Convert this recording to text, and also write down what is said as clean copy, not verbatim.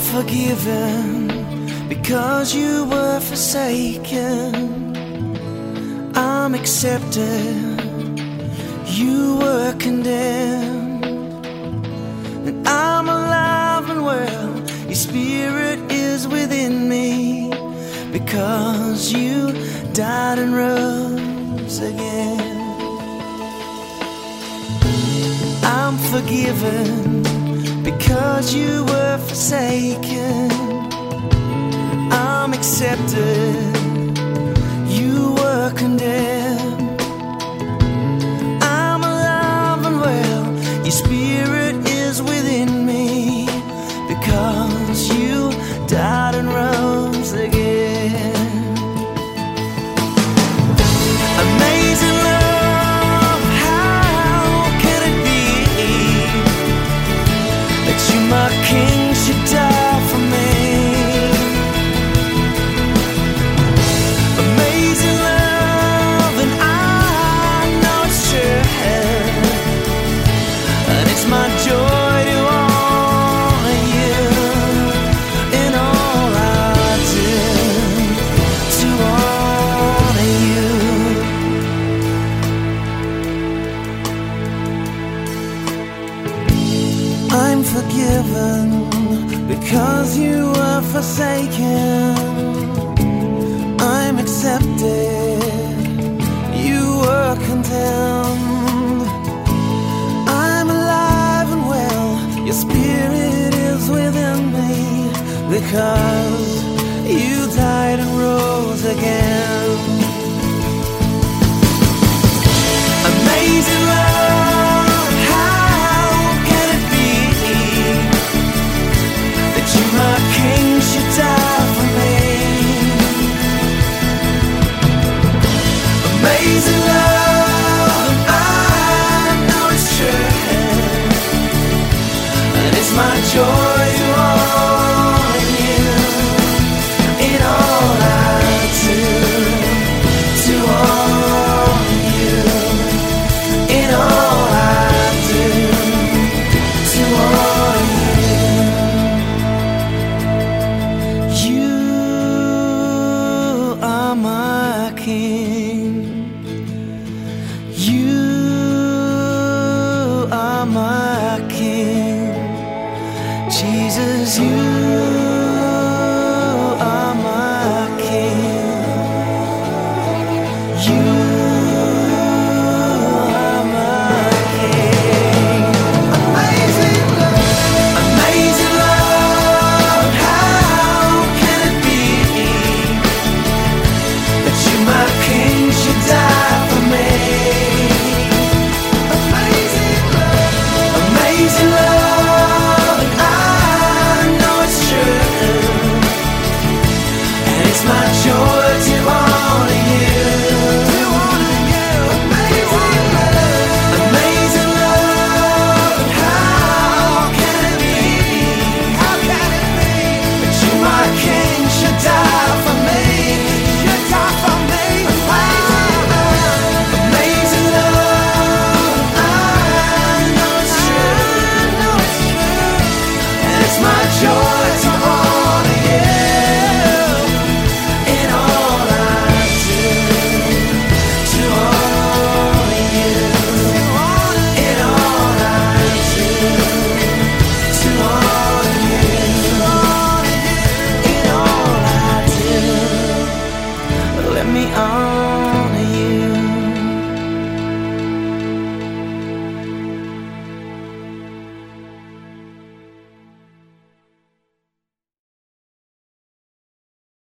forgiven because you were forsaken. I'm accepted, you were condemned. And I'm alive and well, your spirit is within me, because you died and rose again. I'm forgiven because you were forsaken. I'm accepted, you were condemned. I'm alive and well, your spirit is within me, because you died and rose again. Amazing love, how can it be that you, my King, should die for me? Amazing love, and I know it's true, and it's my joy to honor you in all I do, to honor you. I'm forgiven because you were forsaken. I'm accepted, you were condemned. I'm alive and well, your spirit is within me, because you died and rose again. Amazing love, how can it be that you, my King, should die